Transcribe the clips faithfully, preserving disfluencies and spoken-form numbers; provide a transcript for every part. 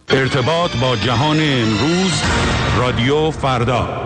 ارتباط با جهان امروز، رادیو فردا.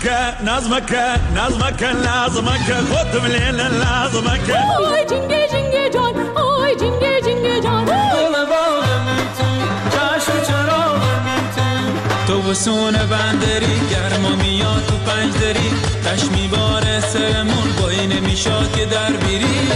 نظمك نظمك نظمك لازمك خود مليل لازمك آی جنگه جنگه جان آی جنگه جنگه جان گل باغم تو چشم چراغم تو تو بسون بندری گرما میاد تو پنج دری تش میباره سرمون بایی نمیشاد که در بیری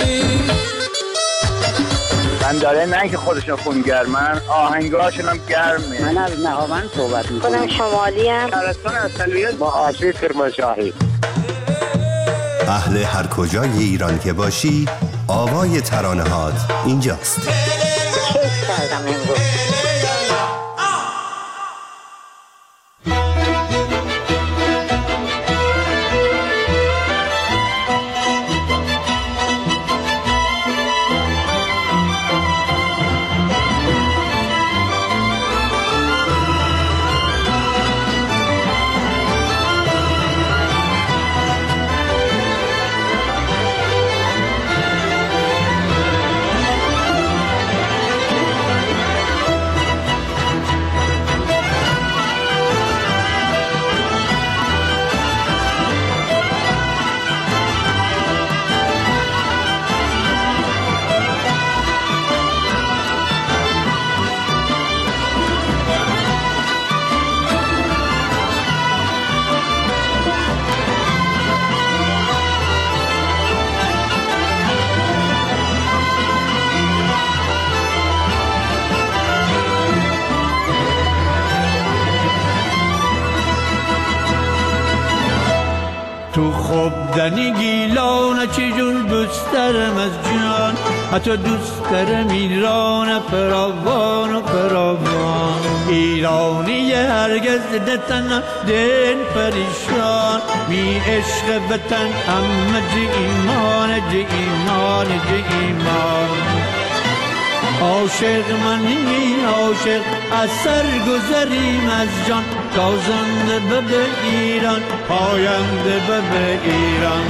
من داره نه که خودشون خونگرمن آهنگاشون هم گرمه. من از نهاوند صحبت میکنم. خودم شمالی ام. شهرستان اصلیت با آسیب کرمانشاهی. اهل هر کجای ایران که باشی آوای ترانه‌هات اینجاست. کیف کردم امروز. تو خوب دنی گیلانه چجور دوست دارم از جان حتی دوست دارم ایران فراوان و فراوان ایرانی هرگز نتنم دین پریشان می عشق بتن همه جه ایمان جه ایمان جه ایمان عاشق منی عاشق از سر گذریم از جان تازنده به به ایران پاینده به به ایران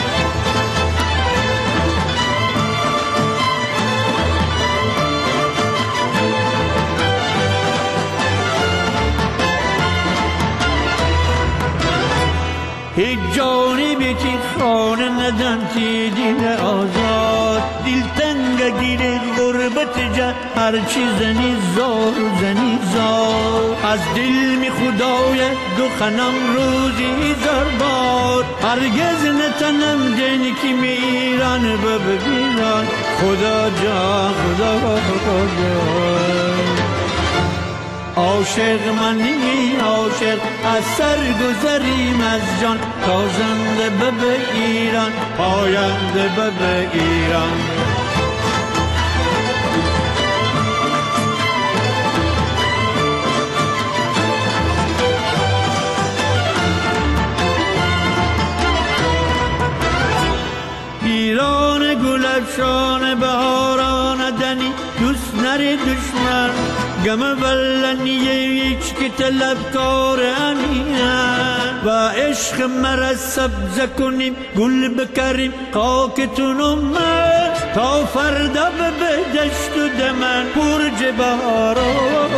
هیچ جانی بیتی خانه ندن تی دین آزاد دل تنگ گیره غربت جا هرچی زنی زار زنی زار از دل می خدای دو خنم روزی زار بار هرگز نتنم دین کی می ایران ببیران خدا جان خدا جان عاشق منی عاشق از سر گذریم از جان تازنده به به ایران پاینده به به ایران ایران گلفشان بهاران دنی دوست نری دشمن گم ولنیه هیچ که طلبکار انیم و عشق مرا سبز کنیم گل بکریم خاکتون من تا فردا به بدشت و دمن برج بهاران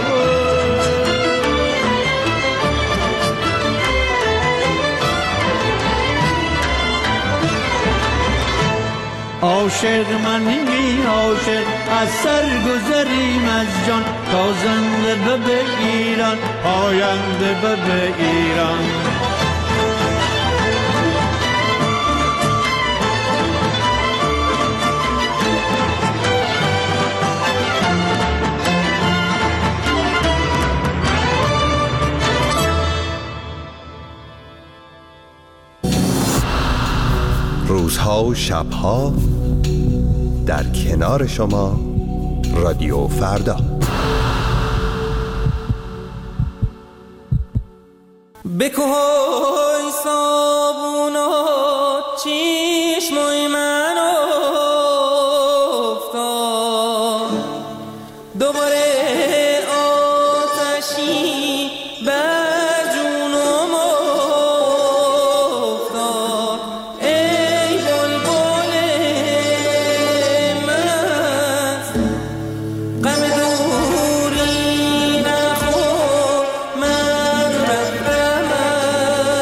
عاشق منی عاشق از سر گذریم از جان تازنده به به ایران پاینده به به ایران روزها و شبها در کنار شما رادیو فردا بکوی صابونات چشمای من افتاد دوباره آتشی بر جونم افتاد ای بلبل مست غم دوری نخور من رفتم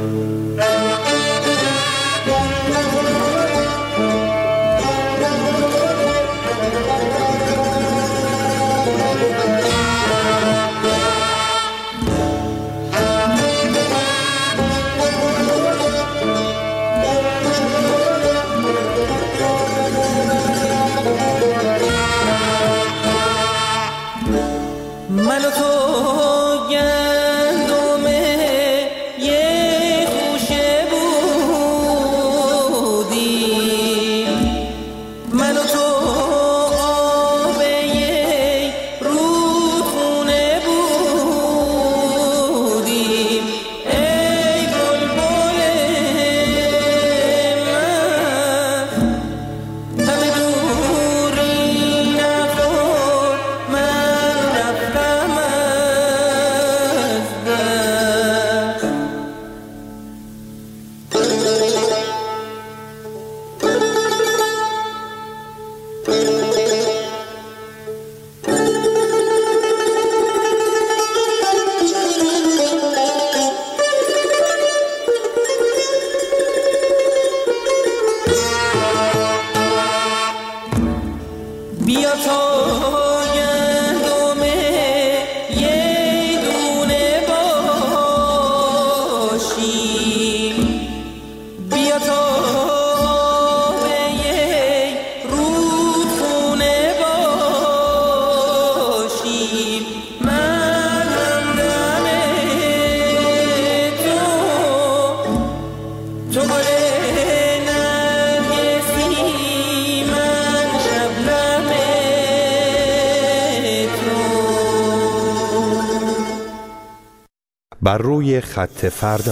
بر روی خط فردا.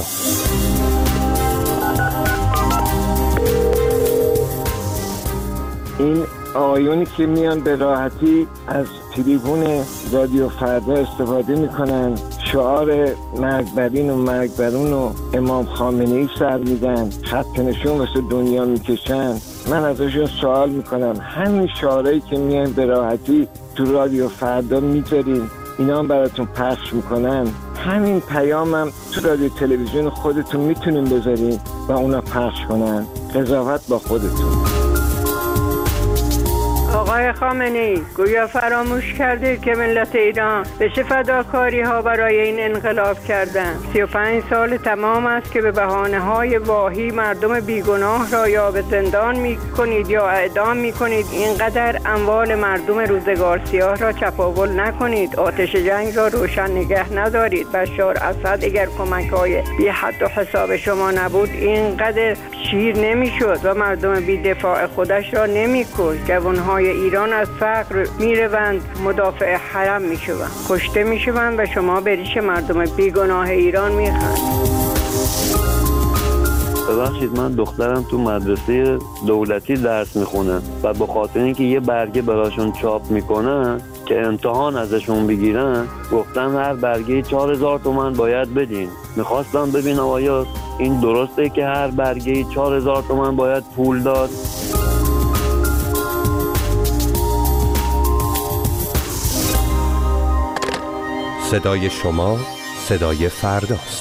این آقایونی که میان به راحتی از تریبون رادیو فردا استفاده میکنن، شعار مرگبرین و مرگبرون و امام خامنه‌ای سر میدن، خط نشون واسه دنیا میکشن، من ازشون سوال میکنم همین شعارهایی که میان به راحتی تو رادیو فردا میذارین، اینا هم براتون پخش میکنن، همین پیامم تو رادیو تلویزیون خودتون میتونین بذارین و اونا پخش کنن. قضاوت با خودتون. آقای خامنه‌ای گویا فراموش کردید که ملت ایران به چه فداکاری ها برای این انقلاب کردند. سی و پنج سال تمام است که به بهانه های واهی مردم بیگناه را یا به زندان می کنید یا اعدام می کنید. اینقدر اموال مردم روزگار سیاه را چپاول نکنید. آتش جنگ را روشن نگه ندارید. بشار اسد اگر کمک های بی حد و حساب شما نبود اینقدر شیر نمی شد و مردم بی دفاع خودش را نمی کشت. جوانهای ایران از فقر میروند مدافع حرم میشوند، کشته میشوند و شما به ریش مردم بیگناه ایران میخند. ببخشید من دخترم تو مدرسه دولتی درس میخونه و به خاطر اینکه یه برگه براشون چاپ میکنن که امتحان ازشون بگیرن گفتن هر برگه چهار هزار تومن باید بدین. میخواستم ببینم آیا این درسته که هر برگه چهار هزار تومن باید پول داد؟ صدای شما صدای فرداست.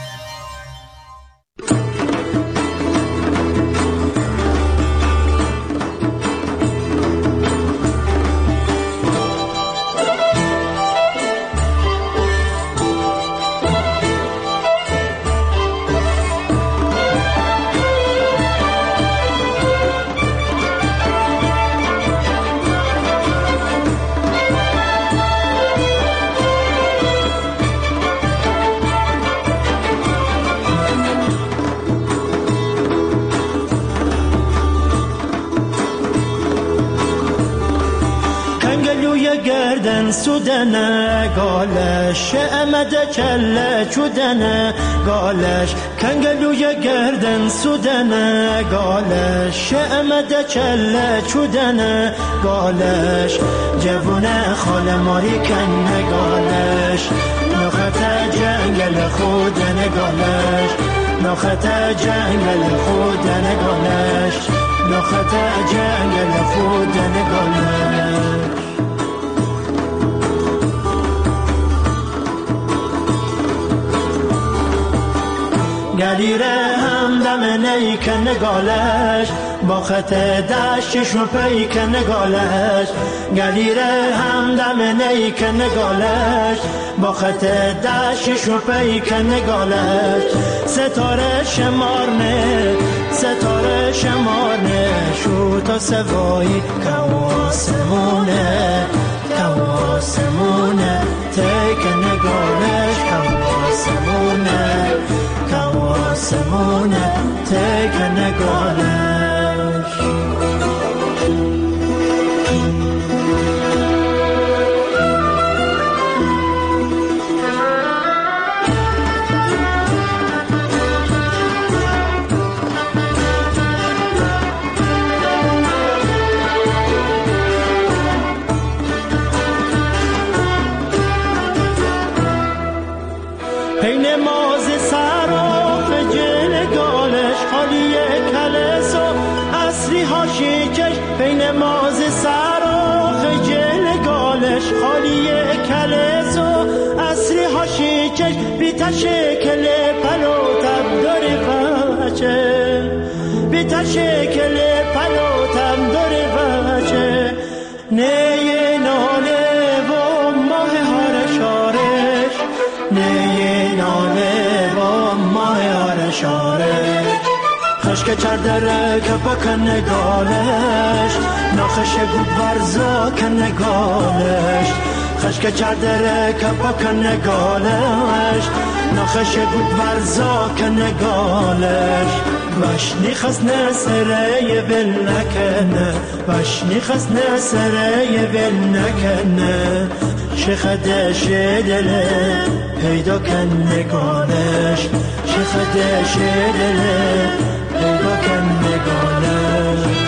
سودنه گالش امده کله چودنه گالش کنگلوی گردن سودنه گالش امده کله چودنه گالش جوونه خاله ماری کنه گالش نخط جنگل خودنه گالش نخط جنگل خودنه گالش نخط جنگل خودنه گالش گلیره همدم نیک نگالش با خط دشتش و پیک نگالش گلیره همدم نیک نگالش با خط دشتش و پیک نگالش ستاره شمارنه ستاره شمارنه شو تا سوایی کواسمونه کواسمونه تیک نگالش کواسمونه کواسمونه تیک نگالش پین ماز سراخ جنگالش خالی کلس و اصری هاشی چش پین ماز سراخ جنگالش خالی کلس و اصری هاشی چش بیتا شکل پلو تب داری بچه بیتا شکل پلو تب داری بچه نیه ناله و ماه هارشارش نیه ناله و ماه هارشارش خشک چردره که بکن نگالش ناخش گود ورزا که نگالش خشک چردره که بکن نگالش ناخش گود ورزا که نگالش باش نیخست نسره ول نکنه باش نیخست نسره ول نکنه شخدش دله پیدا کن نگالش شخدش دله پیدا کن نگالش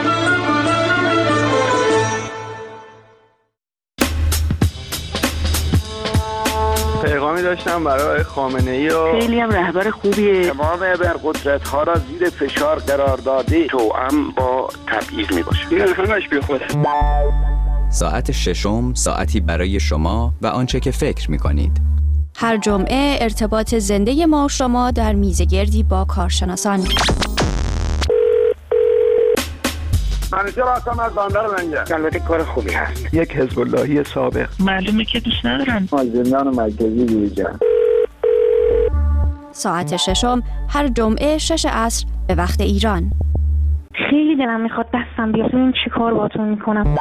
پیغامی داشتم برای خامنه‌ای و خیلی هم رهبر خوبیه. تمام ابرقدرت ها را زیر فشار قرار داده توأم با تبعیض می باشه. این همش بی خوده. ساعت ششم ساعتی برای شما و آنچه که فکر می کنید. هر جمعه ارتباط زنده ما شما در میزگردی با کارشناسان. منیجر هستم از بندر منجر. البته کار خوبی هست. یک حزب اللهی سابق. معلومه که دوست ندارن. زندان مرکزی دیجا. ساعت ششم هر جمعه شش عصر به وقت ایران. خیلی دلم میخواد دستم بیاد ببین چی کار باهاتون میکنم.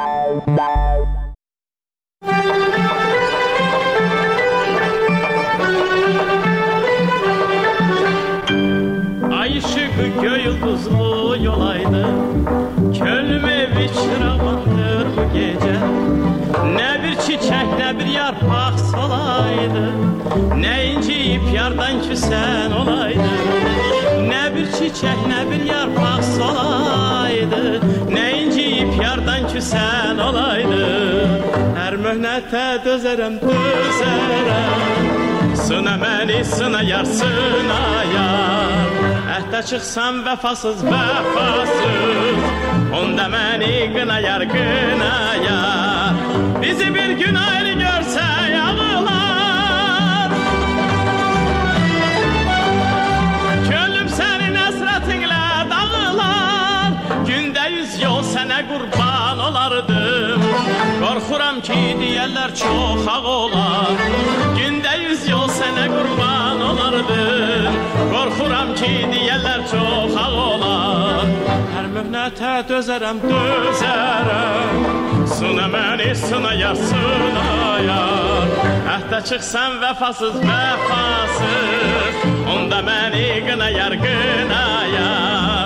Ay ışığı yıldızlı yolaydı, Kölüm evi çırağandır bu gece. Ne bir çiçek ne bir yarpak solaydı, Ne inciyip yardan küsen olaydı. Ne bir çiçek ne bir yarpak solaydı, Ne inciyip yardan küsen olaydı. Her mühnete dözerem dözerem, Sına məni sına yar sına yar. Əhdə çıxsam vəfasız vəfasız, Onda məni qına yar qına yar. Bizi bir gün ayrı görsə yağılar, Könlüm sənin əsrətinlə dağılar. Gündə yüz yol sənə qurban olardım, Qorxuram ki deyərlər çox ağ olar. Gündə yüz yol sənə qurban olardım, Qorxuram ki deyərlər çox ağ olar. Hər möhnətə dözərəm, dözərəm, Sına məni sına yar, sına yar. Əhdə çıxsam vəfasız vəfasız, Onda məni qına yar, qına yar.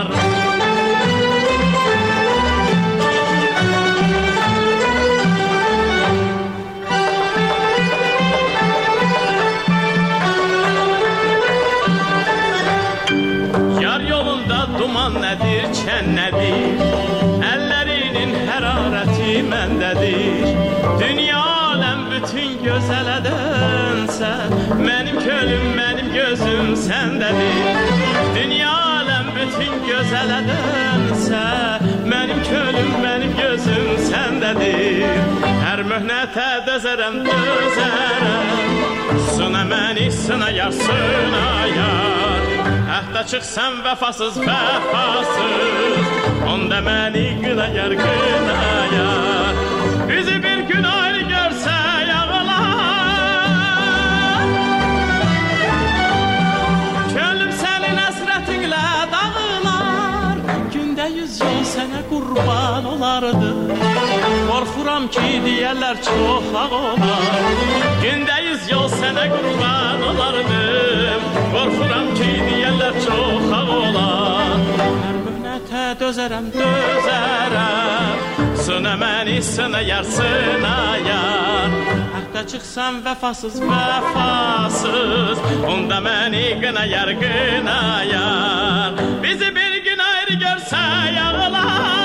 Duman nədir, çən nədir, Əllərinin hərarəti məndədir. Dünya aləm bütün gözələdin sən, Mənim könlüm, mənim gözüm səndədir. Dünya aləm bütün gözələdin sən, Mənim könlüm, mənim gözüm səndədir. Hər möhnətə dözərəm, dözərəm, Sına məni, sına yar, sına yar. Əhdə çıxsam vəfasız, vəfasız, onda məni qınayar, qınayar. Bizi bir gün ayrı görsə yağılar. Könlüm sənin əsrətinlə dağılar. Gündə yüz yol sənə qurban olardı. Qorxuram ki, deyərlər çox ağ olar. Gündə yüz yol sənə qurban olardım. Qorxuram ki, deyərlər çox ağ olar. Hər mühnətə dözərəm, dözərəm. Sına məni, sınayar, sınayar. Əhdə çıxsam vəfasız, vəfasız, onda məni qınayar, qınayar. Bizi bir gün ayrı görsə yağılar.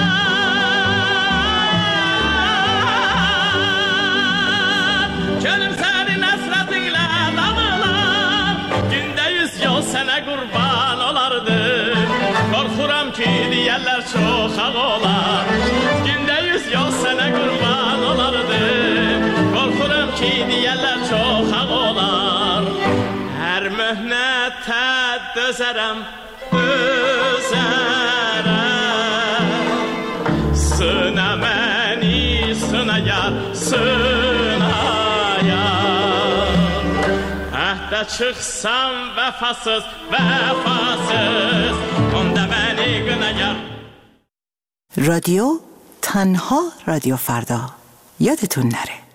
Könlüm sənin əsrətinlə dağılar. Gündə yüz yol sənə qurban olardım. Qorxuram ki, deyərlər çox ağ olar. Gündə yüz yol sənə qurban olardım. Qorxuram ki, deyərlər çox ağ olar. Hər möhnətə dözərəm, dözərəm. Sına məni, sınayar, sınayar. Əhdə çıxsam vəfasız, vəfasız, onda məni qınayar. رادیو تنها رادیو فردا یادتون نره.